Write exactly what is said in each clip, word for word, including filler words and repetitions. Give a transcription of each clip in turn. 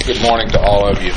Good morning to all of you.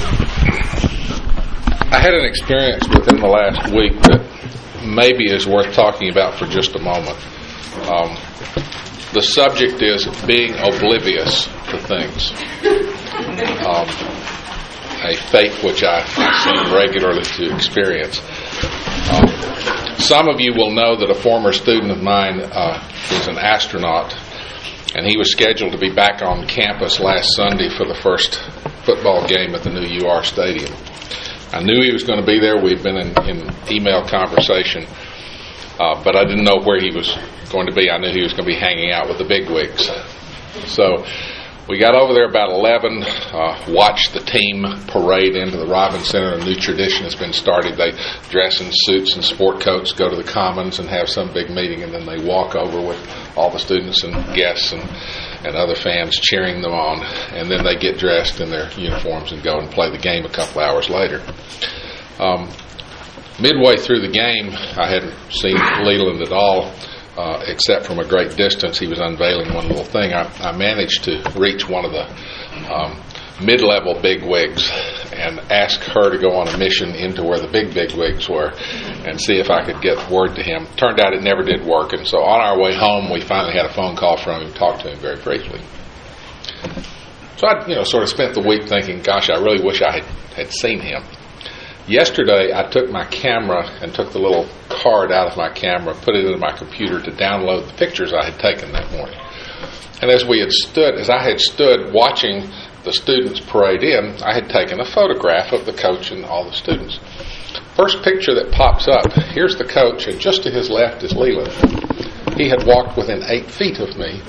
I had an experience within the last week that maybe is worth talking about for just a moment. Um, the subject is being oblivious to things. Um, a fate which I seem regularly to experience. Um, some of you will know that a former student of mine uh, is an astronaut, and he was scheduled to be back on campus last Sunday for the first football game at the new U R Stadium. I knew he was going to be there. We'd been in, in email conversation, uh, but I didn't know where he was going to be. I knew he was going to be hanging out with the bigwigs. So we got over there about eleven, uh, watched the team parade into the Robins Center. A new tradition has been started. They dress in suits and sport coats, go to the Commons and have some big meeting, and then they walk over with all the students and guests and, and other fans cheering them on, and then they get dressed in their uniforms and go and play the game a couple hours later. Um, midway through the game, I hadn't seen Leland at all. Uh, except from a great distance. He was unveiling one little thing. I, I managed to reach one of the um, mid-level bigwigs and ask her to go on a mission into where the big bigwigs were and see if I could get word to him. Turned out it never did work, and so on our way home we finally had a phone call from him, talked to him very briefly. So I you know, sort of spent the week thinking, gosh, I really wish I had, had seen him. Yesterday, I took my camera and took the little card out of my camera, put it into my computer to download the pictures I had taken that morning. And as we had stood, as I had stood watching the students parade in, I had taken a photograph of the coach and all the students. First picture that pops up, here's the coach, and just to his left is Leland. He had walked within eight feet of me.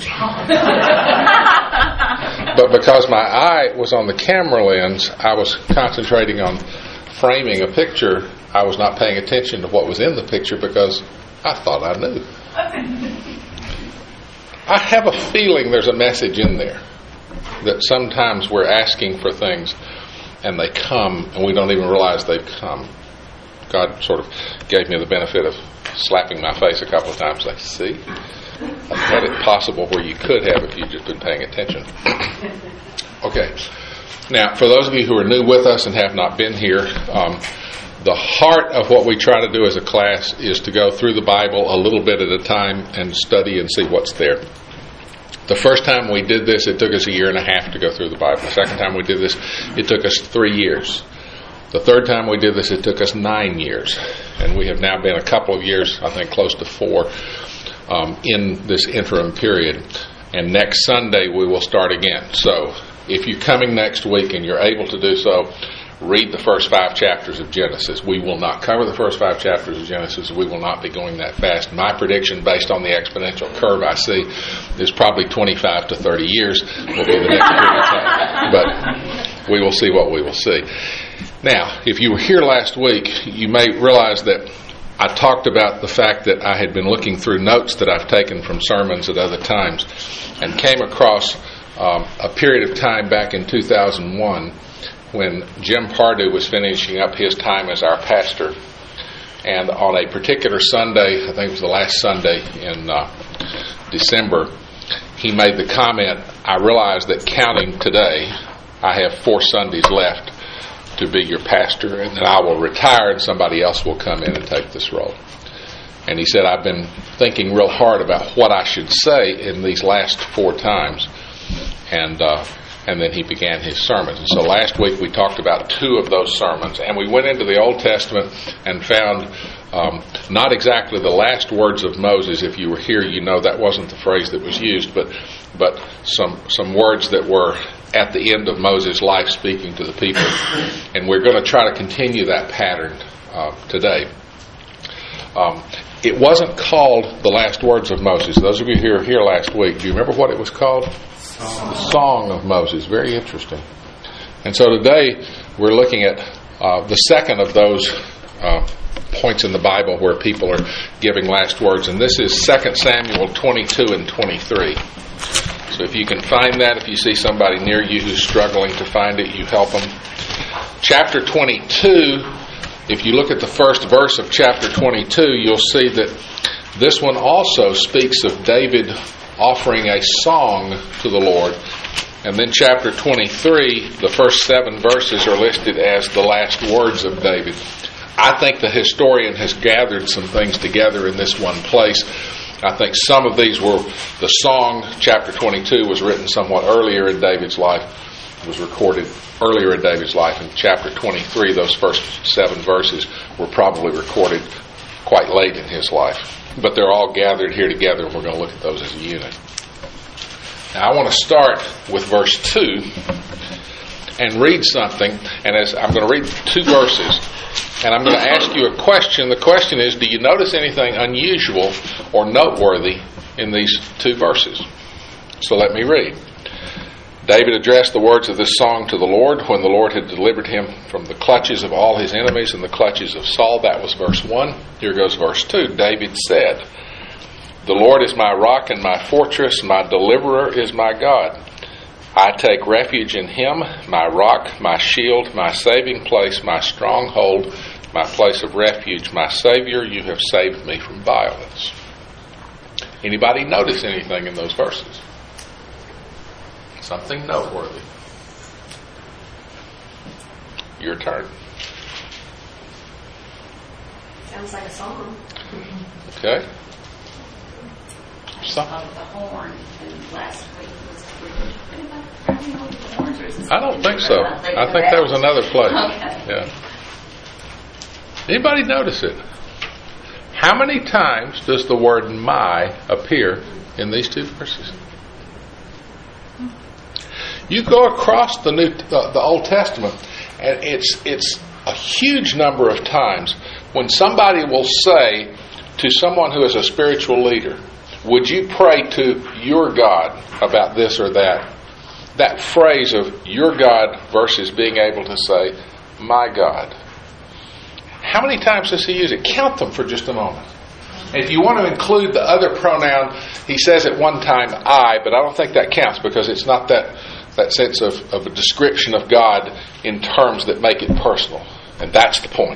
But because my eye was on the camera lens, I was concentrating on framing a picture. I was not paying attention to what was in the picture because I thought I knew. I have a feeling there's a message in there that sometimes we're asking for things and they come and we don't even realize they've come. God sort of gave me the benefit of slapping my face a couple of times like, see, I had it possible where you could have if you'd just been paying attention. Okay. Now, for those of you who are new with us and have not been here, um, the heart of what we try to do as a class is to go through the Bible a little bit at a time and study and see what's there. The first time we did this, it took us a year and a half to go through the Bible. The second time we did this, it took us three years. The third time we did this, it took us nine years. And we have now been a couple of years, I think close to four, um, in this interim period. And next Sunday, we will start again. So if you're coming next week and you're able to do so, read the first five chapters of Genesis. We will not cover the first five chapters of Genesis. We will not be going that fast. My prediction, based on the exponential curve I see, is probably twenty-five to thirty years will be the next period of time. But we will see what we will see. Now, if you were here last week, you may realize that I talked about the fact that I had been looking through notes that I've taken from sermons at other times and came across Um, a period of time back in two thousand one when Jim Pardue was finishing up his time as our pastor. And on a particular Sunday, I think it was the last Sunday in uh, December, he made the comment, I realize that counting today, I have four Sundays left to be your pastor, and that I will retire and somebody else will come in and take this role. And he said, I've been thinking real hard about what I should say in these last four times. And uh, and then he began his sermons. And so last week we talked about two of those sermons. And we went into the Old Testament and found um, not exactly the last words of Moses. If you were here, you know that wasn't the phrase that was used, but but some some words that were at the end of Moses' life speaking to the people. And we're going to try to continue that pattern uh, today. Um, it wasn't called the last words of Moses. Those of you who were here last week, do you remember what it was called? The Song of Moses. Very interesting. And so today we're looking at uh, the second of those uh, points in the Bible where people are giving last words. And this is Second Samuel twenty-two and twenty-three. So if you can find that, if you see somebody near you who's struggling to find it, you help them. Chapter twenty-two, if you look at the first verse of chapter twenty-two, you'll see that this one also speaks of David offering a song to the Lord And then chapter twenty-three, the first seven verses are listed as the last words of David. I think the historian has gathered some things together in this one place. I think some of these were the song. Chapter twenty-two was written somewhat earlier in David's life. It was recorded earlier in David's life. In chapter twenty-three, those first seven verses were probably recorded quite late in his life. But they're all gathered here together, and we're going to look at those as a unit. Now, I want to start with verse two and read something. And as I'm going to read two verses, and I'm going to ask you a question. The question is, do you notice anything unusual or noteworthy in these two verses? So let me read. David addressed the words of this song to the Lord when the Lord had delivered him from the clutches of all his enemies and the clutches of Saul. That was verse one. Here goes verse two. David said, "The Lord is my rock and my fortress, my deliverer is my God. I take refuge in him, my rock, my shield, my saving place, my stronghold, my place of refuge, my Savior, you have saved me from violence." Anybody notice anything in those verses? Something noteworthy. Your turn. Sounds like a song. Okay. Some, Of the horn, and last week was the horns. I don't think so. I think that was another place. Okay. Yeah. Anybody notice it? How many times does the word "my" appear in these two verses? You go across the New, the, the Old Testament, and it's it's a huge number of times when somebody will say to someone who is a spiritual leader, "Would you pray to your God about this or that?" That phrase of "your God" versus being able to say "my God." How many times does he use it? Count them for just a moment. If you want to include the other pronoun, he says at one time "I," but I don't think that counts because it's not that, that sense of, of a description of God in terms that make it personal. And that's the point.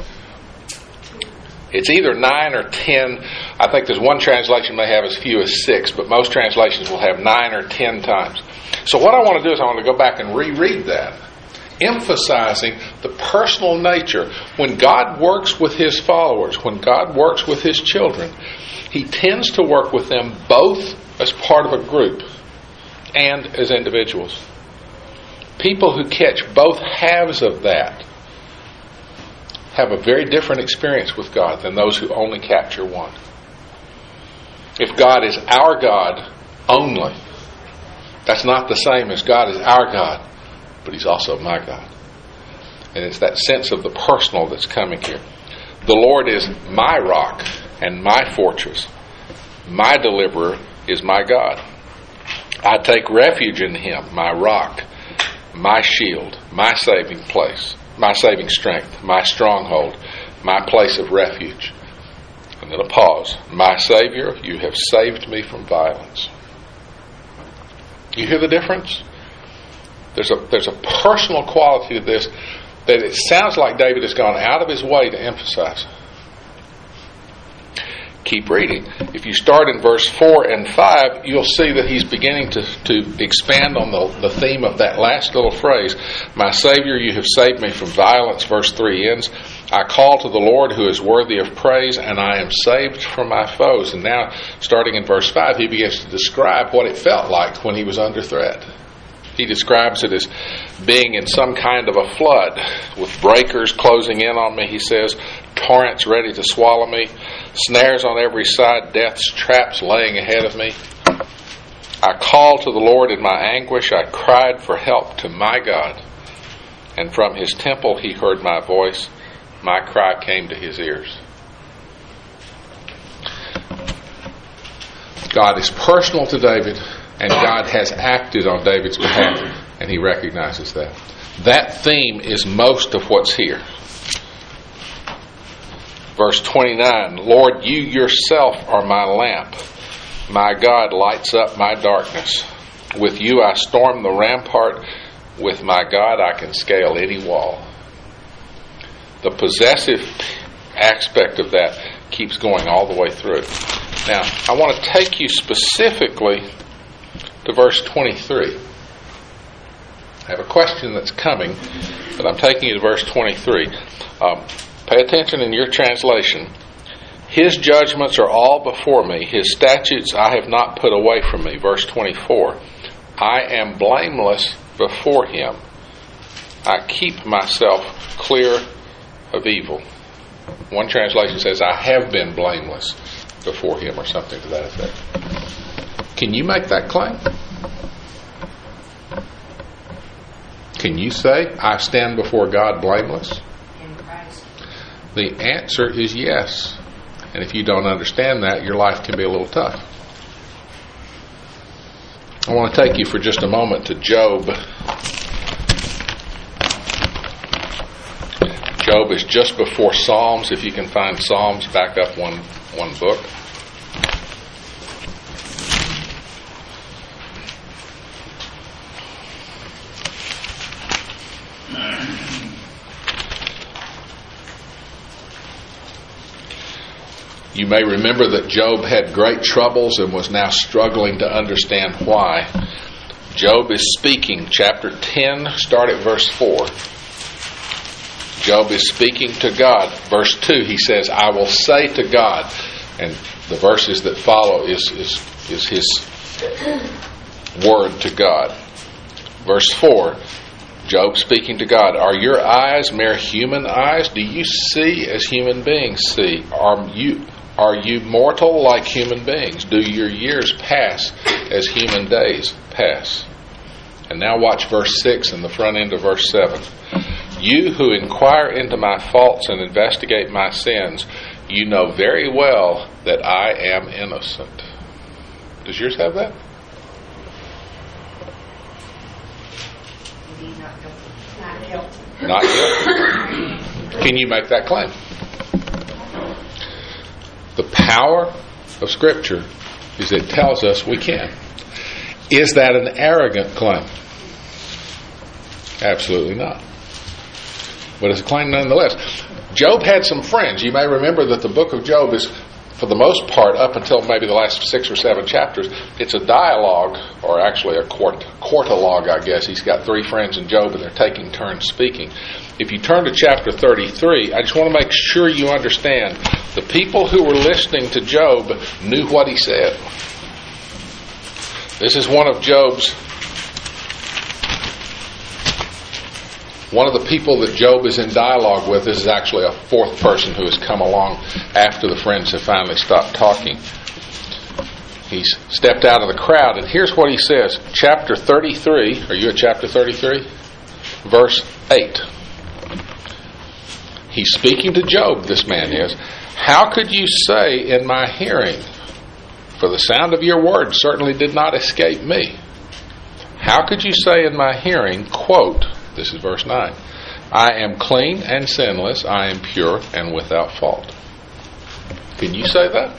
It's either nine or ten. I think there's one translation may have as few as six, but most translations will have nine or ten times. So what I want to do is I want to go back and reread that, emphasizing the personal nature. When God works with his followers, when God works with his children, he tends to work with them both as part of a group and as individuals. People who catch both halves of that have a very different experience with God than those who only capture one. If God is our God only, that's not the same as God is our God, but he's also my God. And it's that sense of the personal that's coming here. The Lord is my rock and my fortress. My deliverer is my God. I take refuge in him, my rock, my shield, my saving place, my saving strength, my stronghold, my place of refuge. And then a pause. My Savior, you have saved me from violence. You hear the difference? There's a there's a personal quality to this that it sounds like David has gone out of his way to emphasize. Keep reading. If you start in verse four and five, you'll see that he's beginning to, to expand on the, the theme of that last little phrase. My Savior, you have saved me from violence. Verse three ends, I call to the Lord who is worthy of praise, and I am saved from my foes. And now, starting in verse five, he begins to describe what it felt like when he was under threat. He describes it as being in some kind of a flood with breakers closing in on me. He says, torrents ready to swallow me, snares on every side, death's traps laying ahead of me. I called to the Lord in my anguish. I cried for help to my God. And from his temple he heard my voice. My cry came to his ears. God is personal to David, and God has acted on David's behalf, and he recognizes that. That theme is most of what's here. Verse twenty-nine, Lord, you yourself are my lamp. My God lights up my darkness. With you I storm the rampart. With my God I can scale any wall. The possessive aspect of that keeps going all the way through. Now, I want to take you specifically to verse twenty-three. I have a question that's coming, but I'm taking you to verse twenty-three. Um, pay attention in your translation. His judgments are all before me. His statutes I have not put away from me. Verse twenty-four. I am blameless before him. I keep myself clear of evil. One translation says, I have been blameless before him, or something to that effect. Can you make that claim? Can you say, I stand before God blameless? In Christ. The answer is yes. And if you don't understand that, your life can be a little tough. I want to take you for just a moment to Job. Job is just before Psalms. If you can find Psalms, back up one, one book. You may remember that Job had great troubles and was now struggling to understand why. Job is speaking, chapter ten, start at verse four. Job is speaking to God. Verse two, he says, I will say to God. And the verses that follow is, is, is his word to God. Verse four, Job speaking to God, are your eyes mere human eyes? Do you see as human beings see? Are you... Are you mortal like human beings? Do your years pass as human days pass? And now watch verse six and the front end of verse seven. You who inquire into my faults and investigate my sins, you know very well that I am innocent. Does yours have that? Not guilty. Not guilty. Can you make that claim? The power of Scripture is it tells us we can. Is that an arrogant claim? Absolutely not. But it's a claim nonetheless. Job had some friends. You may remember that the book of Job is, for the most part, up until maybe the last six or seven chapters, it's a dialogue, or actually a court, courtalogue, I guess. He's got three friends in Job, and they're taking turns speaking. If you turn to chapter thirty-three, I just want to make sure you understand the people who were listening to Job knew what he said. This is one of Job's, one of the people that Job is in dialogue with. This is actually a fourth person who has come along after the friends have finally stopped talking. He's stepped out of the crowd, and here's what he says. Chapter thirty-three, are you at chapter thirty-three? Verse eight. He's speaking to Job, this man is. How could you say in my hearing, for the sound of your words certainly did not escape me. How could you say in my hearing, quote, this is verse nine, I am clean and sinless, I am pure and without fault. Can you say that?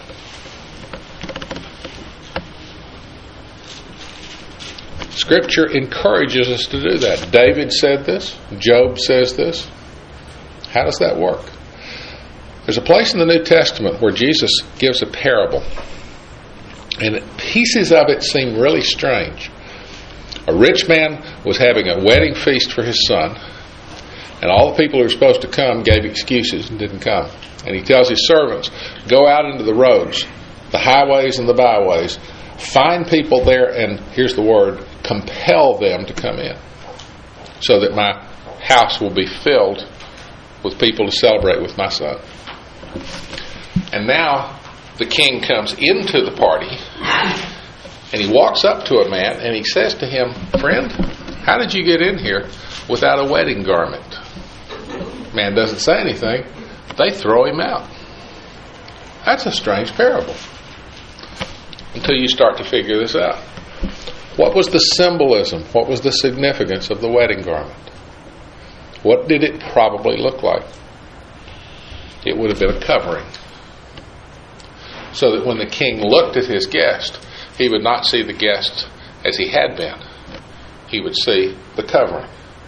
Scripture encourages us to do that. David said this. Job says this. How does that work? There's a place in the New Testament where Jesus gives a parable, and pieces of it seem really strange. A rich man was having a wedding feast for his son, and all the people who were supposed to come gave excuses and didn't come. And he tells his servants, go out into the roads, the highways and the byways, find people there, and here's the word, compel them to come in, so that my house will be filled with people to celebrate with my son. And now the king comes into the party, and he walks up to a man and he says to him, friend, how did you get in here without a wedding garment? Man doesn't say anything. They throw him out. That's a strange parable until you start to figure this out. What was the symbolism? What was the significance of the wedding garment? What did it probably look like? It would have been a covering, so that when the king looked at his guest, he would not see the guest as he had been. He would see the covering.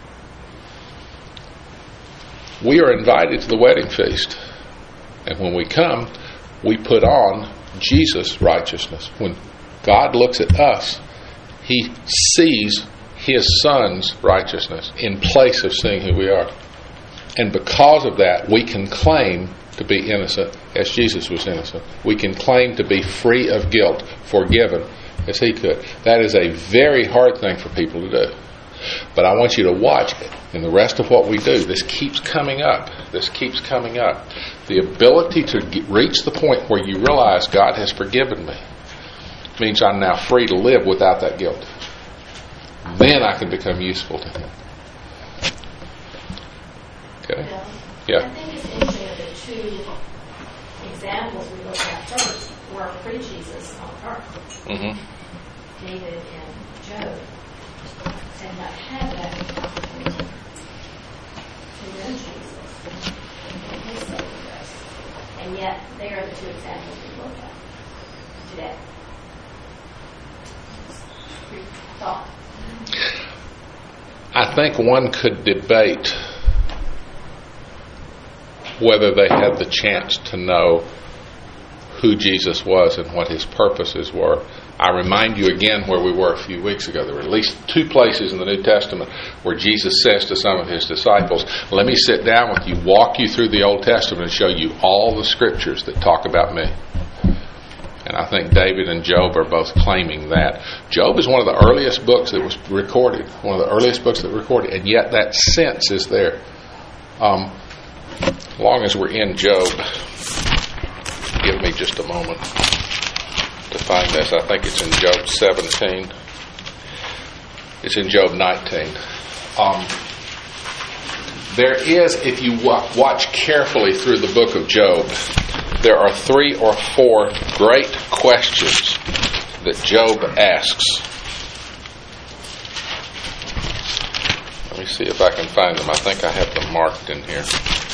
We are invited to the wedding feast, and when we come, we put on Jesus' righteousness. When God looks at us, He sees His Son's righteousness in place of seeing who we are. And because of that, we can claim to be innocent as Jesus was innocent. We can claim to be free of guilt, forgiven as He could. That is a very hard thing for people to do. But I want you to watch it. In the rest of what we do, this keeps coming up. This keeps coming up. The ability to get, reach the point where you realize God has forgiven me means I'm now free to live without that guilt. Then I can become useful to Him. Okay? Well, Yeah. I think it's interesting that the two examples we looked at first were pre-Jesus on earth. Mm-hmm. David and Job. And not have that opportunity to know Jesus and His saving grace. And yet, they are the two examples we look at today. Thought. I think one could debate whether they had the chance to know who Jesus was and what His purposes were. I remind you again where we were a few weeks ago. There were at least two places in the New Testament where Jesus says to some of His disciples, let me sit down with you, walk you through the Old Testament and show you all the scriptures that talk about me. And I think David and Job are both claiming that. Job is one of the earliest books that was recorded, one of the earliest books that were recorded, and yet that sense is there. Um, as long as we're in Job, give me just a moment to find this. I think it's in Job seventeen. It's in Job nineteen. Um, there is, if you watch carefully through the book of Job, there are three or four great questions that Job asks. Let me see if I can find them. I think I have them marked in here.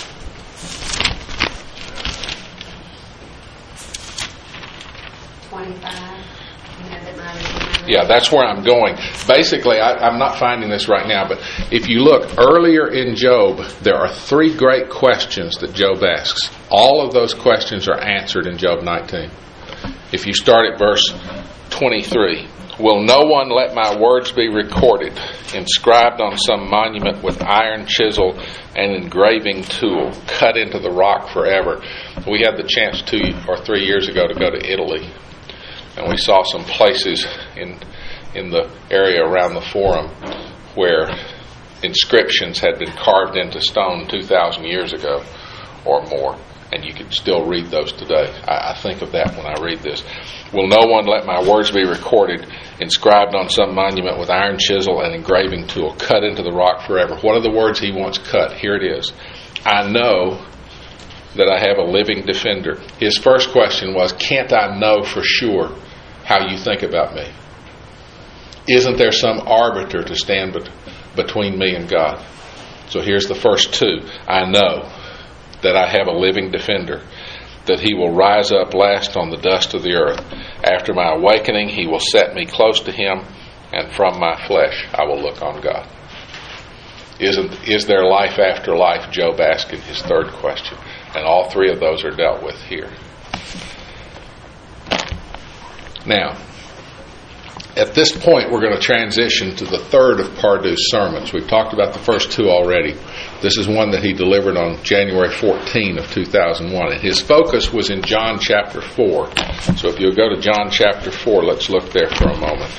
twenty-five. Yeah, that's where I'm going. Basically, I, I'm not finding this right now, but if you look earlier in Job, there are three great questions that Job asks. All of those questions are answered in Job nineteen. If you start at verse twenty-three, will no one let my words be recorded, inscribed on some monument with iron chisel and engraving tool, cut into the rock forever? We had the chance two or three years ago to go to Italy. And we saw some places in in the area around the Forum where inscriptions had been carved into stone two thousand years ago or more. And you can still read those today. I, I think of that when I read this. Will no one let my words be recorded, inscribed on some monument with iron chisel and engraving tool, cut into the rock forever? What are the words he wants cut? Here it is. I know that I have a living defender. His first question was, can't I know for sure how you think about me? Isn't there some arbiter to stand bet- between me and God? So here's the first two. I know that I have a living defender, that He will rise up last on the dust of the earth. After my awakening, He will set me close to Him, and from my flesh I will look on God. Isn't is there life after life? Job asked in his third question. And all three of those are dealt with here. Now, at this point, we're going to transition to the third of Pardew's sermons. We've talked about the first two already. This is one that he delivered on January fourteenth of two thousand one. And his focus was in John chapter four. So if you'll go to John chapter four, let's look there for a moment.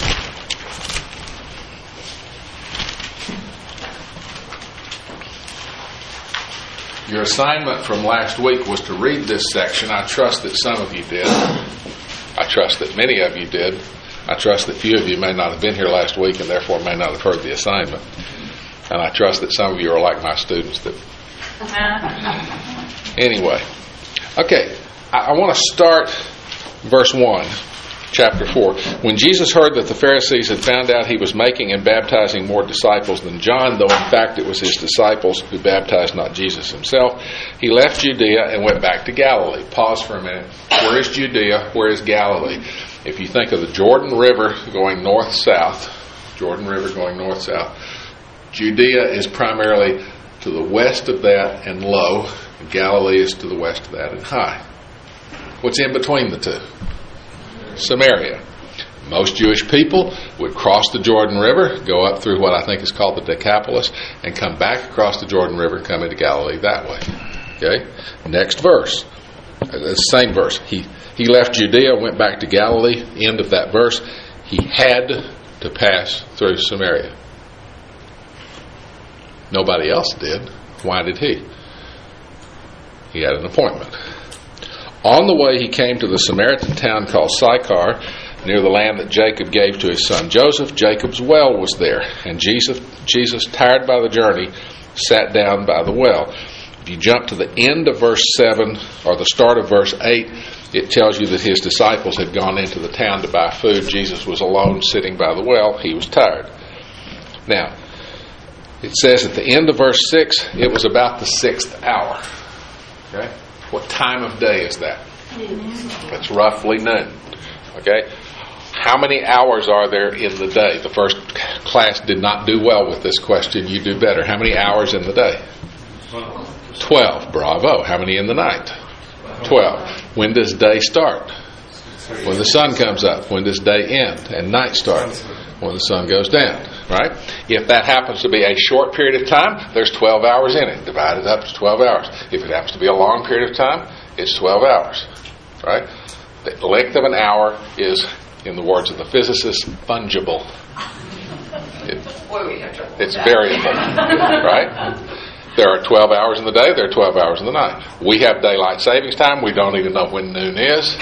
Your assignment from last week was to read this section. I trust that some of you did. I trust that many of you did. I trust that few of you may not have been here last week and therefore may not have heard the assignment. And I trust that some of you are like my students. That Anyway. Okay. I, I want to start verse one. Chapter four. When Jesus heard that the Pharisees had found out He was making and baptizing more disciples than John, though in fact it was His disciples who baptized, not Jesus Himself, He left Judea and went back to Galilee. Pause for a minute. Where is Judea? Where is Galilee? If you think of the Jordan River going north-south, Jordan River going north-south, Judea is primarily to the west of that and low, and Galilee is to the west of that and high. What's in between the two? Samaria. Most Jewish people would cross the Jordan River, go up through what I think is called the Decapolis, and come back across the Jordan River and come into Galilee that way. Okay? Next verse. The same verse. He, he left Judea, went back to Galilee. End of that verse. He had to pass through Samaria. Nobody else did. Why did he? He had an appointment. On the way, he came to the Samaritan town called Sychar, near the land that Jacob gave to his son Joseph. Jacob's well was there, and Jesus, Jesus, tired by the journey, sat down by the well. If you jump to the end of verse seven or the start of verse eight, it tells you that his disciples had gone into the town to buy food. Jesus was alone sitting by the well. He was tired. Now, it says at the end of verse six, it was about the sixth hour. Okay? What time of day is that? It's roughly noon. Okay? How many hours are there in the day? The first class did not do well with this question. You do better. How many hours in the day? Twelve. Bravo. How many in the night? Twelve. When does day start? When the sun comes up. When does day end? And night start? When the sun goes down. Right? If that happens to be a short period of time, there's twelve hours in it. Divided up to twelve hours. If it happens to be a long period of time, it's twelve hours. Right? The length of an hour is, in the words of the physicist, fungible. It, it's variable. Right? There are twelve hours in the day, there are twelve hours in the night. We have daylight savings time. We don't even know when noon is.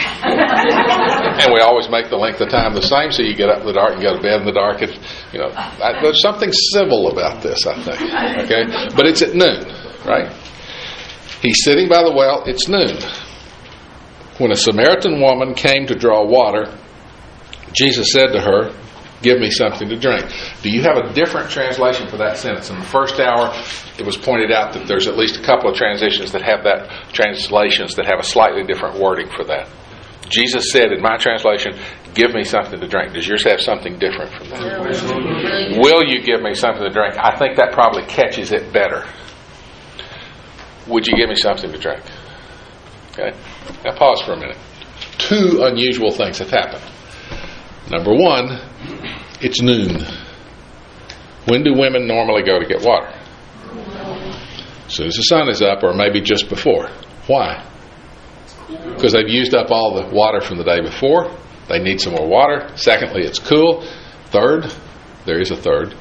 And we always make the length of time the same, so you get up in the dark and go to bed in the dark. And, you know, I, there's something civil about this, I think. Okay? But it's at noon, right? He's sitting by the well. It's noon. When a Samaritan woman came to draw water, Jesus said to her, "Give me something to drink." Do you have a different translation for that sentence? In the first hour, it was pointed out that there's at least a couple of transitions that have that translations that have a slightly different wording for that. Jesus said in my translation, "Give me something to drink." Does yours have something different from that? Will you give me something to drink? I think that probably catches it better. Would you give me something to drink? Okay. Now pause for a minute. Two unusual things have happened. Number one, it's noon. When do women normally go to get water? As soon as the sun is up, or maybe just before. Why? Because they've used up all the water from the day before. They need some more water. Secondly, it's cool. Third, there is a third.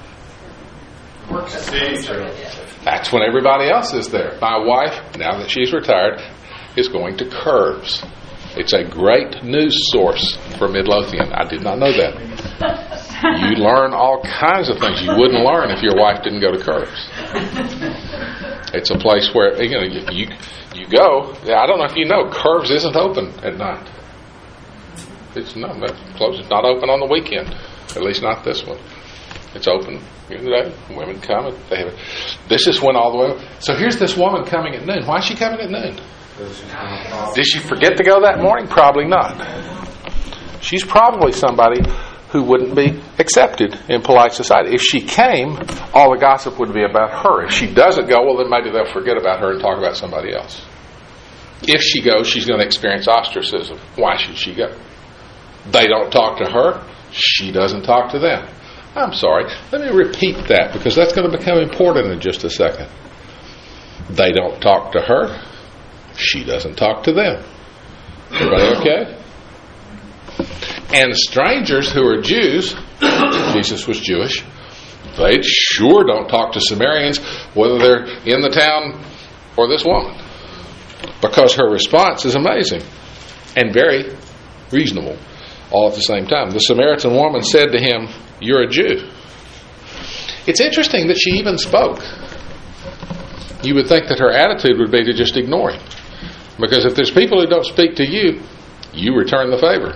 That's when everybody else is there. My wife, now that she's retired, is going to Curves. It's a great news source for Midlothian. I did not know that. You learn all kinds of things you wouldn't learn if your wife didn't go to Curves. It's a place where, you know, you you, you go. I don't know if you know, Curves isn't open at night. It's not closed. It's not open on the weekend. At least not this one. It's open during the day. Women come. And they have it. This is when all the way. So here's this woman coming at noon. Why is she coming at noon? Did she forget to go that morning? Probably not. She's probably somebody who wouldn't be accepted in polite society. If she came, all the gossip would be about her. If she doesn't go, well, then maybe they'll forget about her and talk about somebody else. If she goes, she's going to experience ostracism. Why should she go? They don't talk to her. She doesn't talk to them. I'm sorry. Let me repeat that, because that's going to become important in just a second. They don't talk to her. She doesn't talk to them. Everybody okay? And strangers who are Jews, Jesus was Jewish, they sure don't talk to Samaritans, whether they're in the town or this woman, because her response is amazing and very reasonable all at the same time. The Samaritan woman said to him, "You're a Jew." It's interesting that she even spoke. You would think that her attitude would be to just ignore him. Because if there's people who don't speak to you, you return the favor.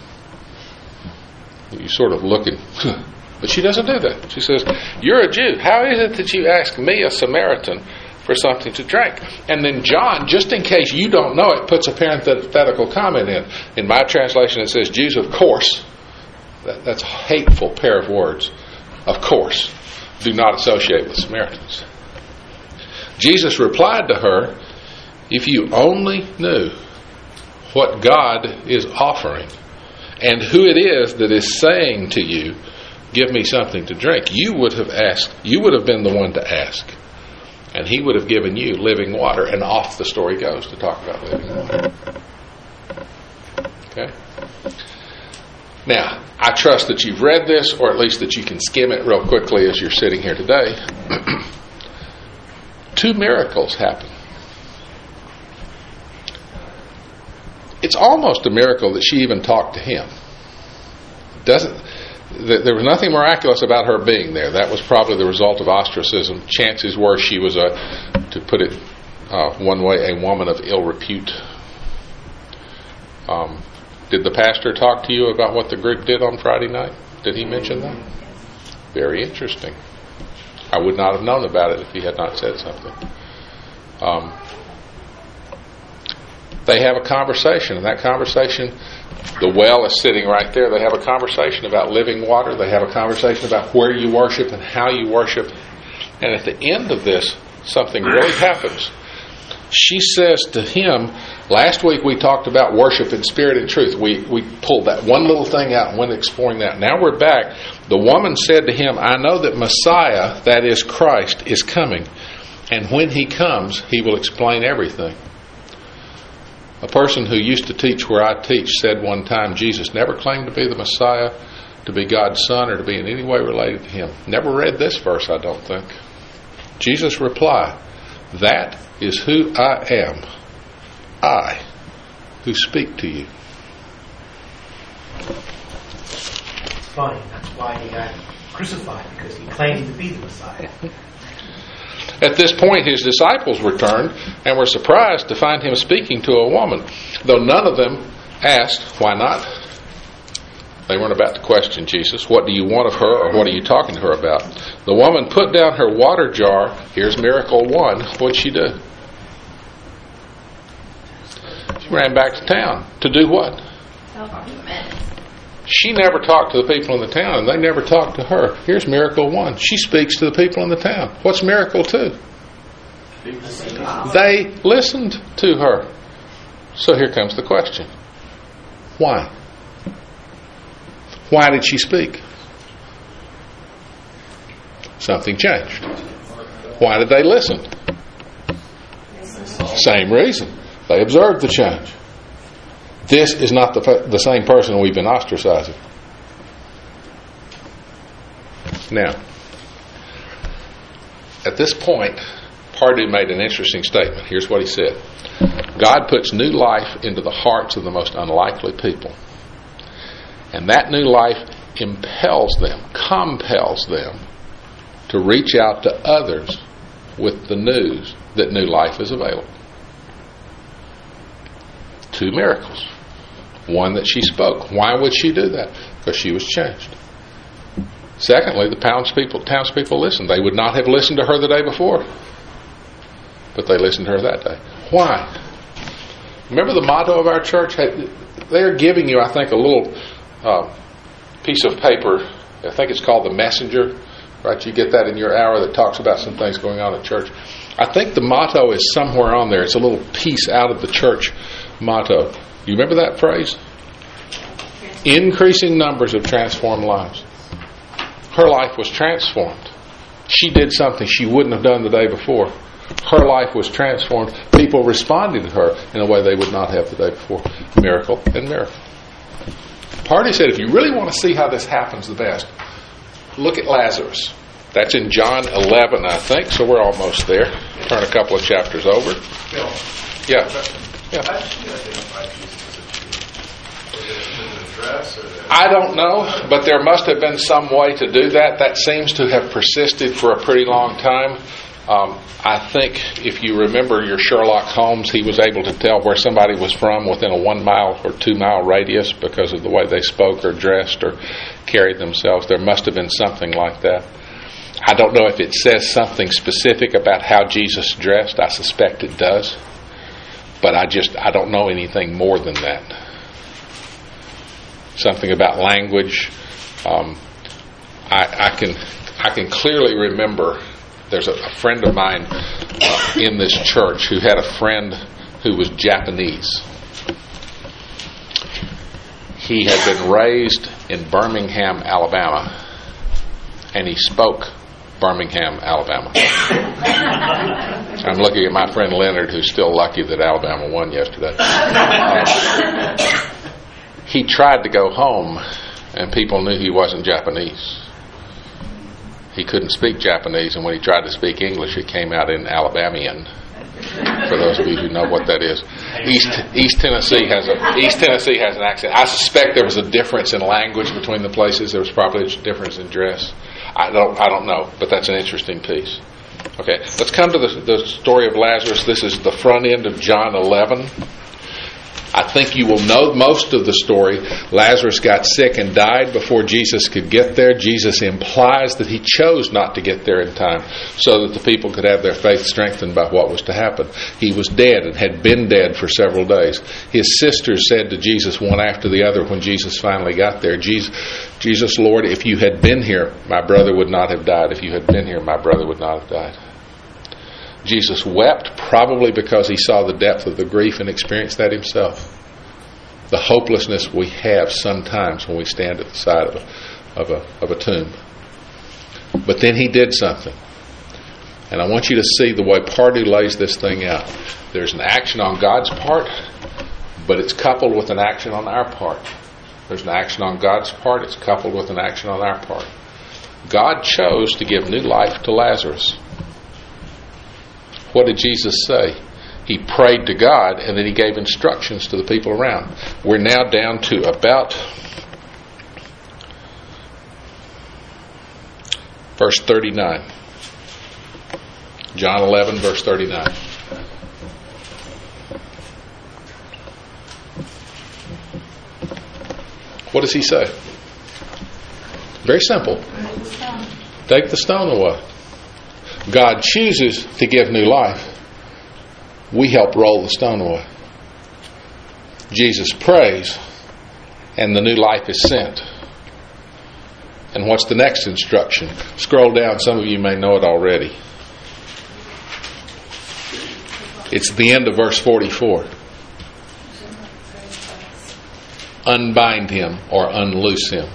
You sort of look at, but she doesn't do that. She says, "You're a Jew. How is it that you ask me, a Samaritan, for something to drink?" And then John, just in case you don't know it, puts a parenthetical comment in. In my translation, it says, "Jews, of course." That, that's a hateful pair of words. Of course. Do not associate with Samaritans. Jesus replied to her, "If you only knew what God is offering and who it is that is saying to you, give me something to drink, you would have asked, you would have been the one to ask. And he would have given you living water. And off the story goes to talk about living water. Okay? Now, I trust that you've read this, or at least that you can skim it real quickly as you're sitting here today. Two miracles happen. It's almost a miracle that she even talked to him. Doesn't there was nothing miraculous about her being there. That was probably the result of ostracism. Chances were she was a, to put it uh, one way, a woman of ill repute. Um, did the pastor talk to you about what the group did on Friday night? Did he mention that? Very interesting. I would not have known about it if he had not said something. Um, they have a conversation, and that conversation, the well is sitting right there. They have a conversation about living water. They have a conversation about where you worship and how you worship. And at the end of this, something really happens. She says to him, last week we talked about worship in spirit and truth. We we pulled that one little thing out and went exploring that. Now we're back. The woman said to him, I know that Messiah, that is Christ, is coming. And when he comes, he will explain everything. A person who used to teach where I teach said one time, Jesus never claimed to be the Messiah, to be God's son, or to be in any way related to him. Never read this verse, I don't think. Jesus replied, that is who I am, I who speak to you. It's funny, that's why he got crucified, because he claimed to be the Messiah. At this point, his disciples returned and were surprised to find him speaking to a woman, though none of them asked, why not? They weren't about to question Jesus. What do you want of her, or what are you talking to her about? The woman put down her water jar. Here's miracle one. What'd she do? She ran back to town. To do what? She never talked to the people in the town, and they never talked to her. Here's miracle one. She speaks to the people in the town. What's miracle two? They listened to her. So here comes the question. Why? Why did she speak? Something changed. Why did they listen? Same reason. They observed the change. This is not the, the same person we've been ostracizing. Now, at this point, Pardue made an interesting statement. Here's what he said. God puts new life into the hearts of the most unlikely people. And that new life impels them, compels them to reach out to others with the news that new life is available. Two miracles. One that she spoke. Why would she do that? Because she was changed. Secondly, the townspeople, townspeople listened. They would not have listened to her the day before, but they listened to her that day. Why? Remember the motto of our church? They're giving you, I think, a little uh, piece of paper. I think it's called the Messenger. Right? You get that in your hour that talks about some things going on at church. I think the motto is somewhere on there. It's a little piece out of the church motto. You remember that phrase? Increasing numbers of transformed lives. Her life was transformed. She did something she wouldn't have done the day before. Her life was transformed. People responded to her in a way they would not have the day before. Miracle and miracle. Pardue said, if you really want to see how this happens the best, look at Lazarus. That's in John eleven, I think, so we're almost there. Turn a couple of chapters over. Yeah. Yeah. I don't know, but there must have been some way to do that. That seems to have persisted for a pretty long time. Um, I think if you remember your Sherlock Holmes, he was able to tell where somebody was from within a one mile or two mile radius because of the way they spoke or dressed or carried themselves. There must have been something like that. I don't know if it says something specific about how Jesus dressed. I suspect it does. But I just, I don't know anything more than that. Something about language. Um, I, I can I can clearly remember there's a, a friend of mine uh, in this church who had a friend who was Japanese. He had been raised in Birmingham, Alabama, and he spoke Birmingham, Alabama. I'm looking at my friend Leonard, who's still lucky that Alabama won yesterday. Uh, he tried to go home, and people knew he wasn't Japanese. He couldn't speak Japanese, and when he tried to speak English, it came out in Alabamian. For those of you who know what that is, East East Tennessee has a East Tennessee has an accent. I suspect there was a difference in language between the places. There was probably a difference in dress. I don't I don't know, but that's an interesting piece. Okay, let's come to the, the story of Lazarus. This is the front end of John eleven. I think you will know most of the story. Lazarus got sick and died before Jesus could get there. Jesus implies that he chose not to get there in time so that the people could have their faith strengthened by what was to happen. He was dead and had been dead for several days. His sisters said to Jesus one after the other when Jesus finally got there, Jesus, Jesus, Lord, if you had been here, my brother would not have died. If you had been here, my brother would not have died. Jesus wept, probably because he saw the depth of the grief and experienced that himself. The hopelessness we have sometimes when we stand at the side of a, of a, of a tomb. But then he did something. And I want you to see the way Pardue lays this thing out. There's an action on God's part, but it's coupled with an action on our part. There's an action on God's part, it's coupled with an action on our part. God chose to give new life to Lazarus. What did Jesus say? He prayed to God, and then he gave instructions to the people around. We're now down to about verse thirty-nine. John eleven, verse thirty-nine. What does he say? Very simple. Take the stone away. God chooses to give new life. We help roll the stone away. Jesus prays, and the new life is sent. And what's the next instruction? Scroll down. Some of you may know it already. It's the end of verse forty-four. Unbind him or unloose him.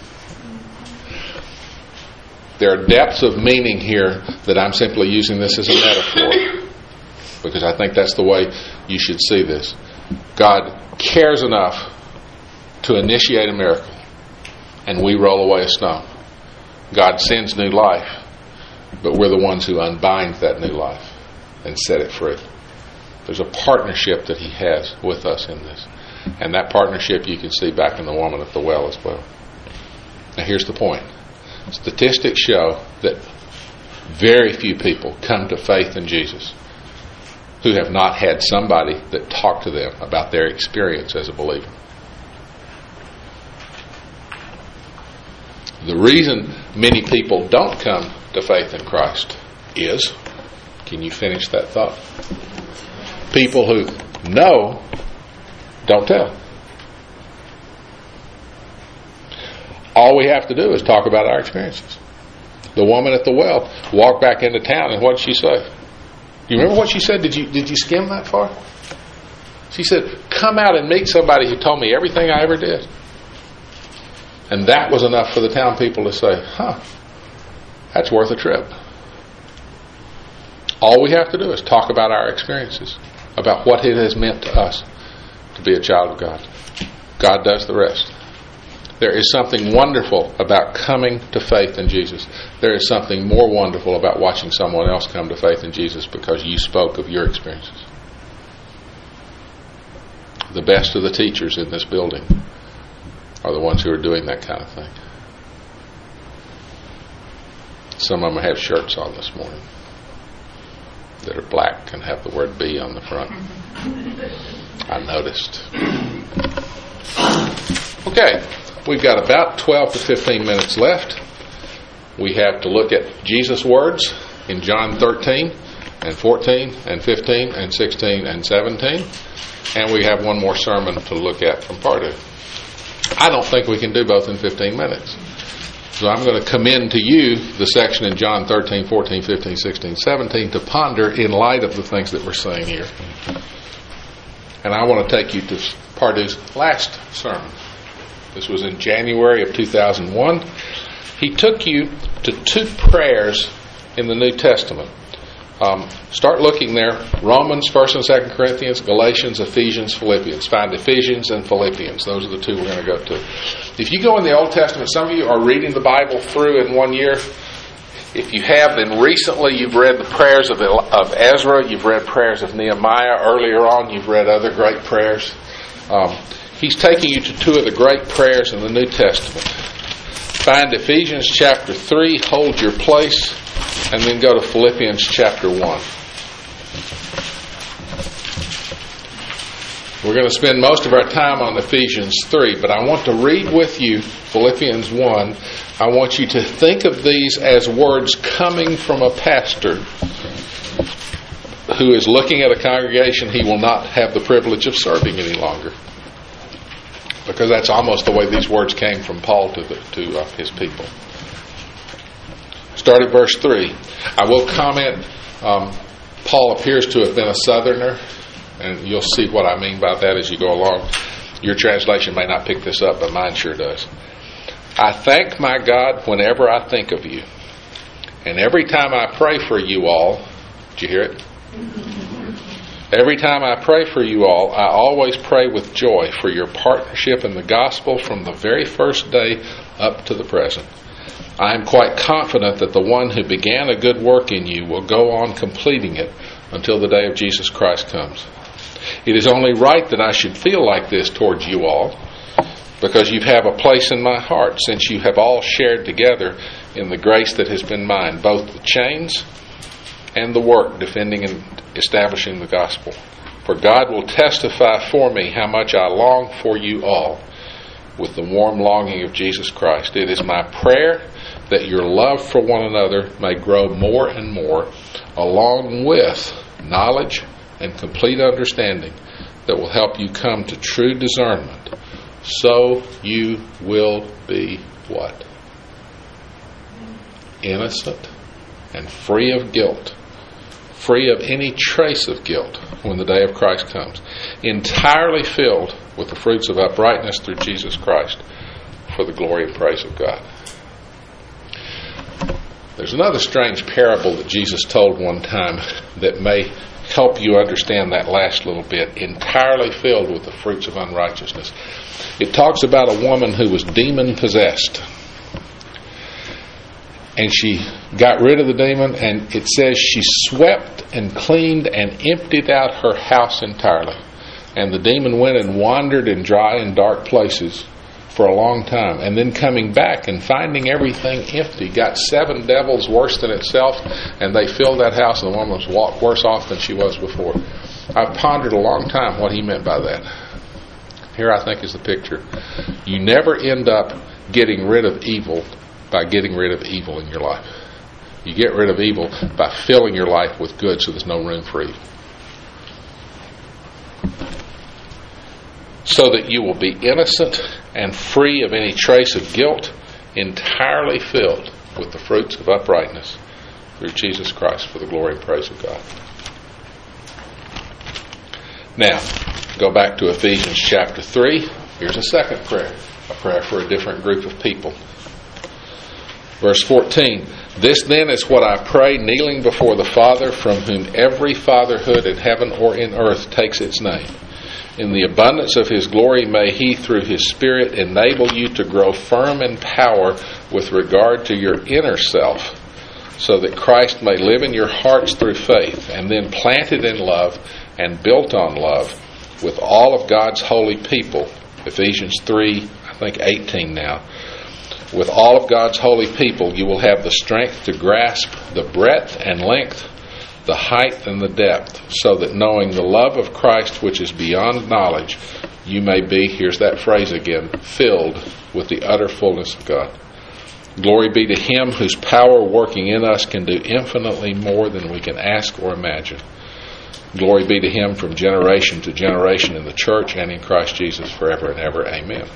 There are depths of meaning here that I'm simply using this as a metaphor, because I think that's the way you should see this. God cares enough to initiate a miracle, and we roll away a stone. God sends new life, but we're the ones who unbind that new life and set it free. There's a partnership that he has with us in this. And that partnership you can see back in the woman at the well as well. Now here's the point. Statistics show that very few people come to faith in Jesus who have not had somebody that talked to them about their experience as a believer. The reason many people don't come to faith in Christ is, can you finish that thought? People who know don't tell. All we have to do is talk about our experiences. The woman at the well walked back into town, and what did she say? Do you remember what she said? Did you did you skim that far? She said, come out and meet somebody who told me everything I ever did. And that was enough for the town people to say, huh, that's worth a trip. All we have to do is talk about our experiences, about what it has meant to us to be a child of God. God does the rest. There is something wonderful about coming to faith in Jesus. There is something more wonderful about watching someone else come to faith in Jesus because you spoke of your experiences. The best of the teachers in this building are the ones who are doing that kind of thing. Some of them have shirts on this morning that are black and have the word B on the front. I noticed. Okay, we've got about twelve to fifteen minutes left. We have to look at Jesus' words in John thirteen and fourteen and fifteen and sixteen and seventeen. And we have one more sermon to look at from Pardue. I don't think we can do both in fifteen minutes. So I'm going to commend to you the section in John thirteen, fourteen, fifteen, sixteen, seventeen to ponder in light of the things that we're saying here. And I want to take you to Pardue's last sermon This was in January of two thousand one. He took you to two prayers in the New Testament. Um, start looking there. Romans, First and Second Corinthians, Galatians, Ephesians, Philippians. Find Ephesians and Philippians. Those are the two we're going to go to. If you go in the Old Testament, some of you are reading the Bible through in one year. If you have, then recently you've read the prayers of, of Ezra. You've read prayers of Nehemiah. Earlier on, you've read other great prayers. Um, he's taking you to two of the great prayers in the New Testament. Find Ephesians chapter three, hold your place, and then go to Philippians chapter one. We're going to spend most of our time on Ephesians three, but I want to read with you Philippians one. I want you to think of these as words coming from a pastor who is looking at a congregation he will not have the privilege of serving any longer. Because that's almost the way these words came from Paul to, the, to uh, his people. Start at verse three. I will comment, um, Paul appears to have been a southerner, and you'll see what I mean by that as you go along. Your translation may not pick this up, but mine sure does. I thank my God whenever I think of you. And every time I pray for you all, did you hear it? Every time I pray for you all, I always pray with joy for your partnership in the gospel from the very first day up to the present. I am quite confident that the one who began a good work in you will go on completing it until the day of Jesus Christ comes. It is only right that I should feel like this towards you all, because you have a place in my heart, since you have all shared together in the grace that has been mine, both the chains and the work defending and establishing the gospel. For God will testify for me how much I long for you all with the warm longing of Jesus Christ. It is my prayer that your love for one another may grow more and more, along with knowledge and complete understanding that will help you come to true discernment, so you will be what? Innocent and free of guilt, free of any trace of guilt when the day of Christ comes, entirely filled with the fruits of uprightness through Jesus Christ, for the glory and praise of God. There's another strange parable that Jesus told one time that may help you understand that last little bit, entirely filled with the fruits of unrighteousness. It talks about a woman who was demon-possessed. And she got rid of the demon, and it says she swept and cleaned and emptied out her house entirely. And the demon went and wandered in dry and dark places for a long time. And then coming back and finding everything empty, got seven devils worse than itself, and they filled that house, and the woman was worse off than she was before. I've pondered a long time what he meant by that. Here I think is the picture. You never end up getting rid of evil by getting rid of evil in your life. You get rid of evil by filling your life with good, so there's no room for evil. So that you will be innocent and free of any trace of guilt, entirely filled with the fruits of uprightness through Jesus Christ, for the glory and praise of God. Now, go back to Ephesians chapter three. Here's a second prayer, a prayer for a different group of people. Verse fourteen, this then is what I pray, kneeling before the Father, from whom every fatherhood in heaven or in earth takes its name. In the abundance of His glory may He, through His Spirit, enable you to grow firm in power with regard to your inner self, so that Christ may live in your hearts through faith, and then planted in love and built on love with all of God's holy people. Ephesians three, I think eighteen now. With all of God's holy people, you will have the strength to grasp the breadth and length, the height and the depth, so that knowing the love of Christ, which is beyond knowledge, you may be, here's that phrase again, filled with the utter fullness of God. Glory be to Him whose power working in us can do infinitely more than we can ask or imagine. Glory be to Him from generation to generation in the church and in Christ Jesus forever and ever. Amen.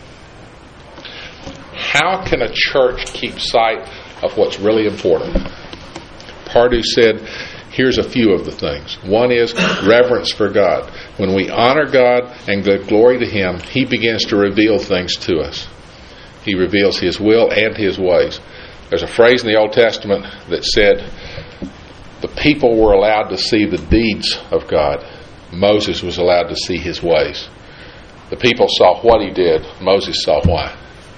How can a church keep sight of what's really important? Pardue said, here's a few of the things. One is reverence for God. When we honor God and give glory to Him, He begins to reveal things to us. He reveals His will and His ways. There's a phrase in the Old Testament that said the people were allowed to see the deeds of God. Moses was allowed to see His ways. The people saw what He did. Moses saw why.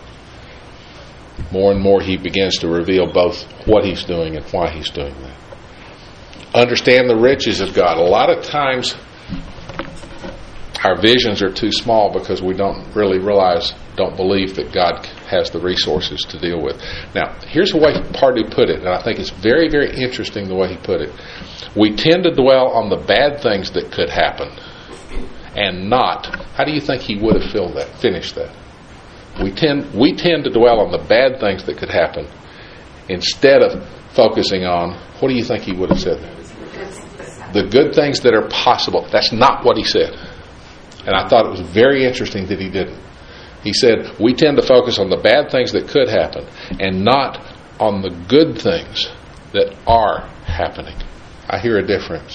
More and more He begins to reveal both what He's doing and why He's doing that. Understand the riches of God. A lot of times our visions are too small because we don't really realize, don't believe that God has the resources to deal with. Now, here's the way Pardee put it, and I think it's very, very interesting the way he put it. We tend to dwell on the bad things that could happen and not. How do you think he would have filled that, finished that? We tend, we tend to dwell on the bad things that could happen instead of focusing on, what do you think he would have said there? The good things that are possible. That's not what he said. And I thought it was very interesting that he didn't. He said, we tend to focus on the bad things that could happen and not on the good things that are happening. I hear a difference.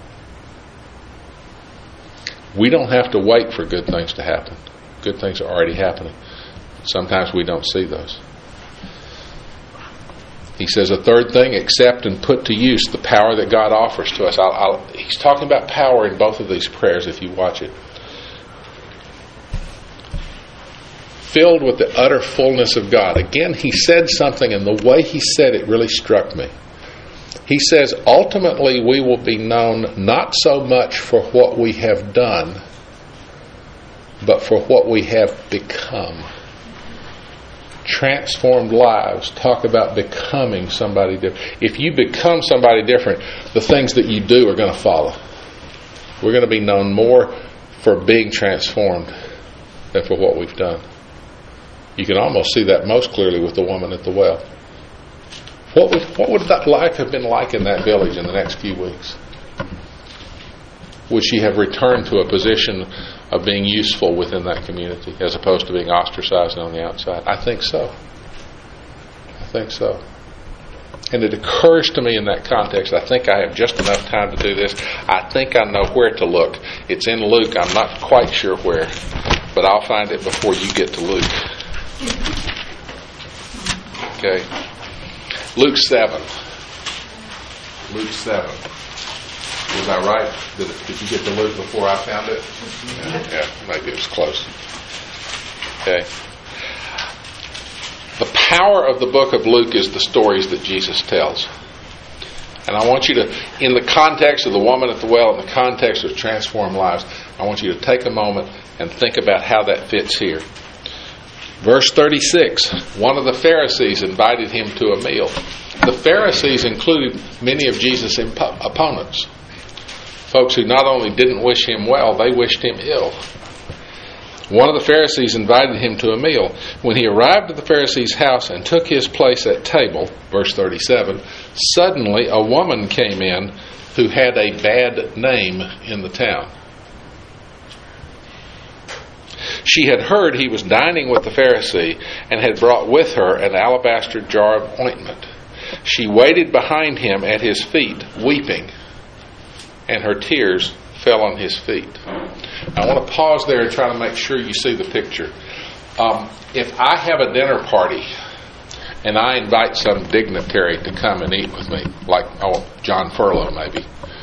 We don't have to wait for good things to happen. Good things are already happening. Sometimes we don't see those. He says a third thing, accept and put to use the power that God offers to us. I'll, I'll, he's talking about power in both of these prayers if you watch it. Filled with the utter fullness of God. Again, he said something, and the way he said it really struck me. He says, ultimately we will be known not so much for what we have done, but for what we have become. Transformed lives talk about becoming somebody different. If you become somebody different, the things that you do are going to follow. We're going to be known more for being transformed than for what we've done. You can almost see that most clearly with the woman at the well. What would, what would that life have been like in that village in the next few weeks? Would she have returned to a position of being useful within that community as opposed to being ostracized on the outside? I think so. I think so. And it occurs to me in that context, I think I have just enough time to do this. I think I know where to look. It's in Luke. I'm not quite sure where, but I'll find it before you get to Luke. Okay. Luke seven. Luke seven. Was I right? Did, it, did you get to Luke before I found it? Yeah, yeah, maybe it was close. Okay. The power of the book of Luke is the stories that Jesus tells. And I want you to, in the context of the woman at the well, in the context of transformed lives, I want you to take a moment and think about how that fits here. Verse thirty-six, one of the Pharisees invited him to a meal. The Pharisees included many of Jesus' impo- opponents. Folks who not only didn't wish him well, they wished him ill. One of the Pharisees invited him to a meal. When he arrived at the Pharisee's house and took his place at table, verse thirty-seven, suddenly a woman came in who had a bad name in the town. She had heard he was dining with the Pharisee and had brought with her an alabaster jar of ointment. She waited behind him at his feet, weeping, and her tears fell on his feet. I want to pause there and try to make sure you see the picture. Um, if I have a dinner party and I invite some dignitary to come and eat with me, like oh, John Furlow maybe,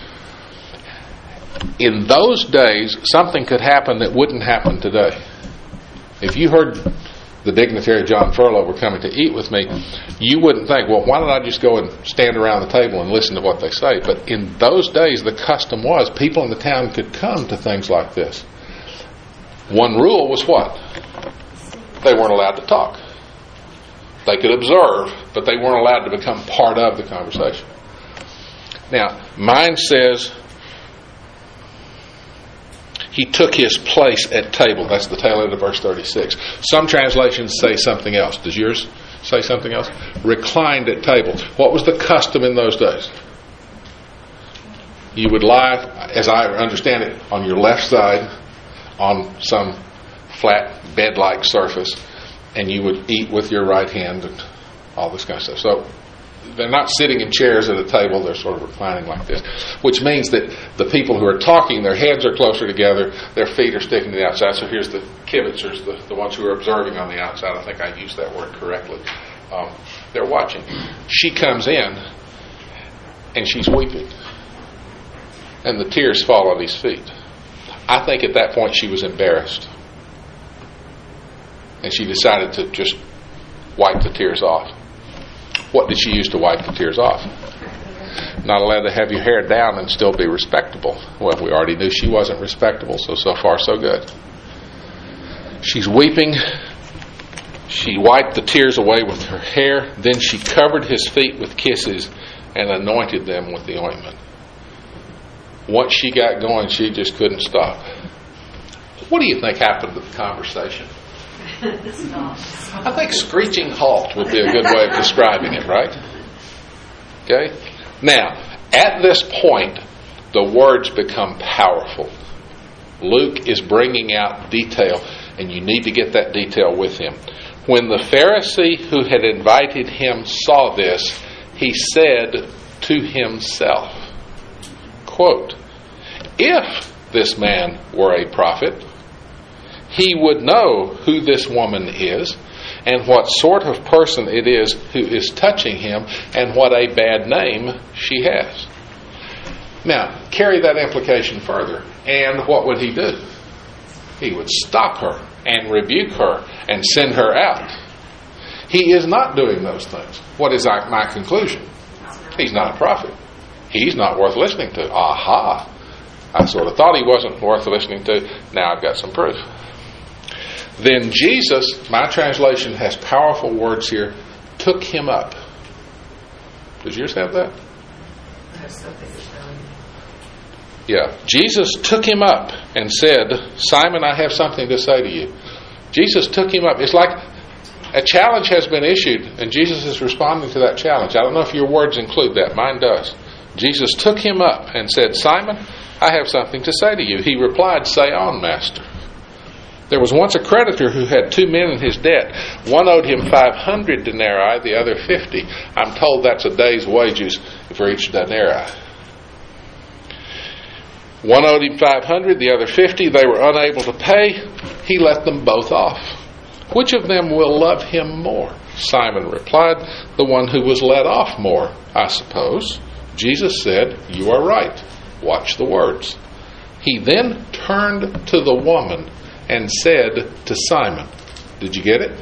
in those days something could happen that wouldn't happen today. If you heard the dignitary John Furlow were coming to eat with me, you wouldn't think, well, why don't I just go and stand around the table and listen to what they say? But in those days, the custom was people in the town could come to things like this. One rule was what? They weren't allowed to talk. They could observe, but they weren't allowed to become part of the conversation. Now, mine says he took his place at table. That's the tail end of verse thirty-six. Some translations say something else. Does yours say something else? Reclined at table. What was the custom in those days? You would lie, as I understand it, on your left side on some flat bed-like surface, and you would eat with your right hand and all this kind of stuff. So they're not sitting in chairs at a table, they're sort of reclining like this, which means that the people who are talking, their heads are closer together, their feet are sticking to the outside. So here's the kibitzers, the, the ones who are observing on the outside. I think I used that word correctly. Um, they're watching. She comes in, and she's weeping. And the tears fall on his feet. I think at that point she was embarrassed. And she decided to just wipe the tears off. What did she use to wipe the tears off? Not allowed to have your hair down and still be respectable. Well, we already knew she wasn't respectable, so so far so good. She's weeping. She wiped the tears away with her hair. Then she covered his feet with kisses and anointed them with the ointment. Once she got going, she just couldn't stop. What do you think happened to the conversation? I think screeching halt would be a good way of describing it, right? Okay? Now, at this point, the words become powerful. Luke is bringing out detail, and you need to get that detail with him. When the Pharisee who had invited him saw this, he said to himself, quote, "If this man were a prophet, he would know who this woman is and what sort of person it is who is touching him and what a bad name she has." Now, carry that implication further. And what would he do? He would stop her and rebuke her and send her out. He is not doing those things. What is my conclusion? He's not a prophet. He's not worth listening to. Aha! I sort of thought he wasn't worth listening to. Now I've got some proof. Then Jesus, my translation has powerful words here, took him up. Does yours have that? I have something to tell you. Yeah. Jesus took him up and said, "Simon, I have something to say to you." Jesus took him up. It's like a challenge has been issued, and Jesus is responding to that challenge. I don't know if your words include that. Mine does. Jesus took him up and said, "Simon, I have something to say to you." He replied, "Say on, Master." There was once a creditor who had two men in his debt. One owed him five hundred denarii, the other fifty. I'm told that's a day's wages for each denarii. One owed him five hundred, the other fifty. They were unable to pay. He let them both off. Which of them will love him more? Simon replied, "The one who was let off more, I suppose." Jesus said, "You are right. Watch the words." He then turned to the woman and said to Simon, did you get it?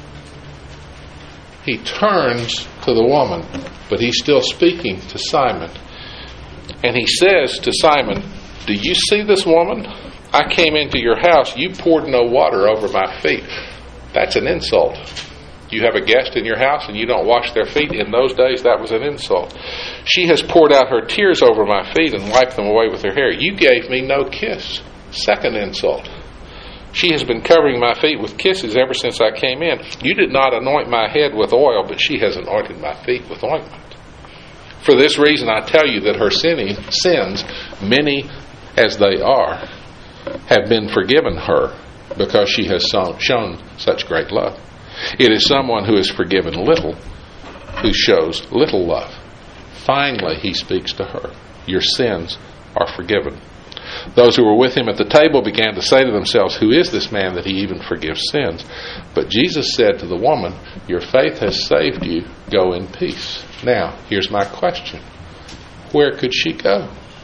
He turns to the woman, but he's still speaking to Simon. And he says to Simon, "Do you see this woman? I came into your house. You poured no water over my feet." That's an insult. You have a guest in your house and you don't wash their feet. In those days, that was an insult. "She has poured out her tears over my feet and wiped them away with her hair. You gave me no kiss." Second insult. "She has been covering my feet with kisses ever since I came in. You did not anoint my head with oil, but she has anointed my feet with ointment. For this reason I tell you that her sinning, sins, many as they are, have been forgiven her, because she has shown such great love. It is someone who is forgiven little who shows little love." Finally, he speaks to her. "Your sins are forgiven." Those who were with him at the table began to say to themselves, "Who is this man that he even forgives sins?" But Jesus said to the woman, "Your faith has saved you. Go in peace." Now, here's my question. Where could she go?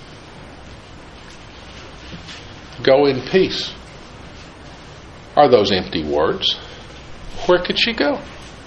Go in peace. Are those empty words? Where could she go?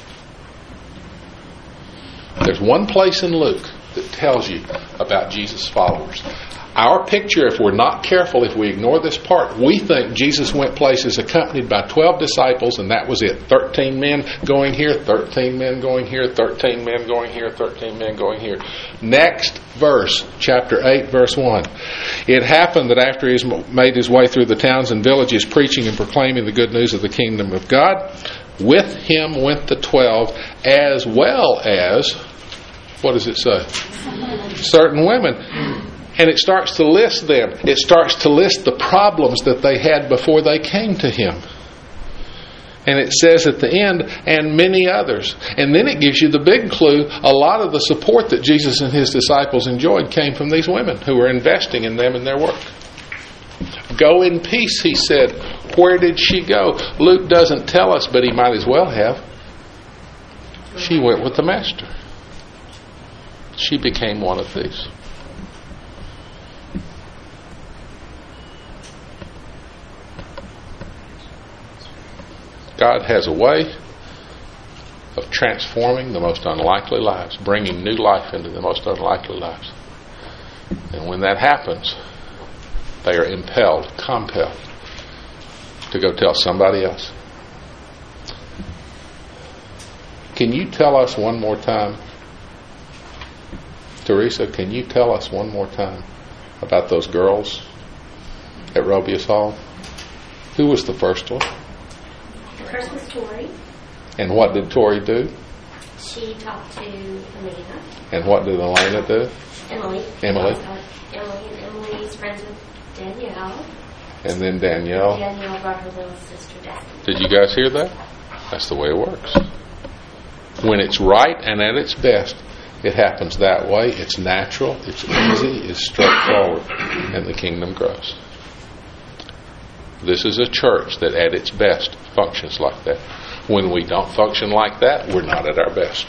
There's one place in Luke that tells you about Jesus' followers. Our picture, if we're not careful, if we ignore this part, we think Jesus went places accompanied by twelve disciples and that was it. thirteen men going here, thirteen men going here, thirteen men going here, thirteen men going here. Next verse, chapter eight, verse one. "It happened that after he made his way through the towns and villages, preaching and proclaiming the good news of the kingdom of God, with him went the twelve, as well as," what does it say? "Certain women." And it starts to list them. It starts to list the problems that they had before they came to him. And it says at the end, and many others. And then it gives you the big clue. A lot of the support that Jesus and his disciples enjoyed came from these women who were investing in them and their work. Go in peace, he said. Where did she go? Luke doesn't tell us, but he might as well have. She went with the Master. She became one of these. God has a way of transforming the most unlikely lives, bringing new life into the most unlikely lives. And when that happens, they are impelled, compelled to go tell somebody else. Can you tell us one more time, Teresa, can you tell us one more time about those girls at Robius Hall? Who was the first one? The first was Tori. And what did Tori do? She talked to Elena. And what did Elena do? Emily. Emily. Emily and Emily's friends with Danielle. And then Danielle. Danielle brought her little sister down. Did you guys hear that? That's the way it works. When it's right and at its best, it happens that way. It's natural, it's easy, it's straightforward, and the kingdom grows. This is a church that at its best functions like that. When we don't function like that, we're not at our best.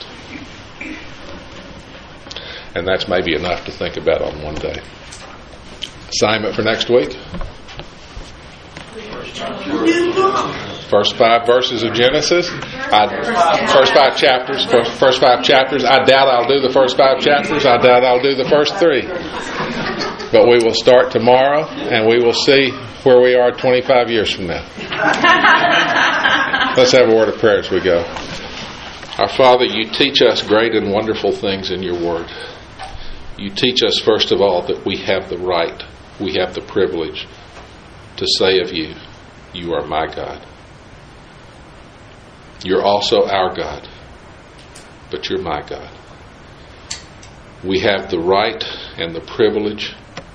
And that's maybe enough to think about on one day. Assignment for next week? First five verses of Genesis. I, first five chapters. First, first five chapters. I doubt I'll do the first five chapters. I doubt I'll do the first three. But we will start tomorrow, and we will see where we are twenty-five years from now. Let's have a word of prayer as we go. Our Father, you teach us great and wonderful things in your word. You teach us, first of all, that we have the right, we have the privilege to say of you, you are my God. You're also our God, but you're my God. We have the right and the privilege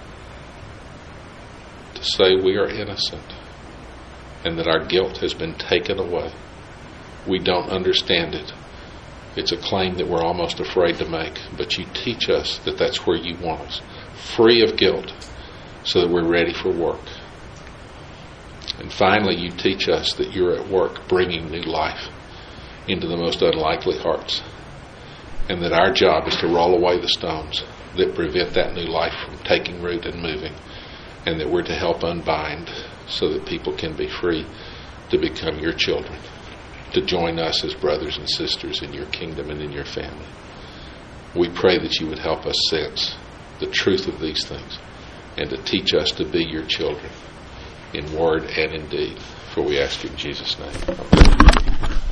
to say we are innocent and that our guilt has been taken away. We don't understand it. It's a claim that we're almost afraid to make, but you teach us that that's where you want us, free of guilt, so that we're ready for work. And finally, you teach us that you're at work bringing new life into the most unlikely hearts, and that our job is to roll away the stones that prevent that new life from taking root and moving, and that we're to help unbind so that people can be free to become your children, to join us as brothers and sisters in your kingdom and in your family. We pray that you would help us sense the truth of these things and to teach us to be your children in word and in deed. For we ask you in Jesus' name. Amen.